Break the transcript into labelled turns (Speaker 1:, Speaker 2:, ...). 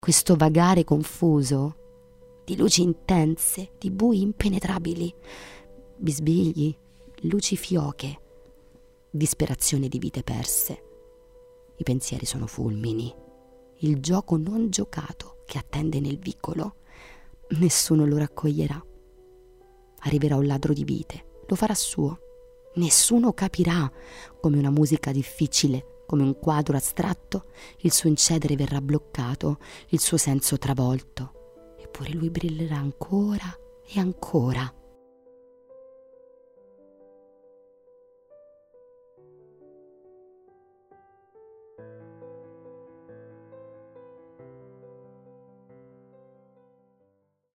Speaker 1: questo vagare confuso di luci intense, di bui impenetrabili, bisbigli, luci fioche, disperazione di vite perse. I pensieri sono fulmini, il gioco non giocato che attende nel vicolo. Nessuno lo raccoglierà. Arriverà un ladro di vite, lo farà suo. Nessuno capirà, come una musica difficile, come un quadro astratto, il suo incedere verrà bloccato, il suo senso travolto. Eppure lui brillerà ancora e ancora.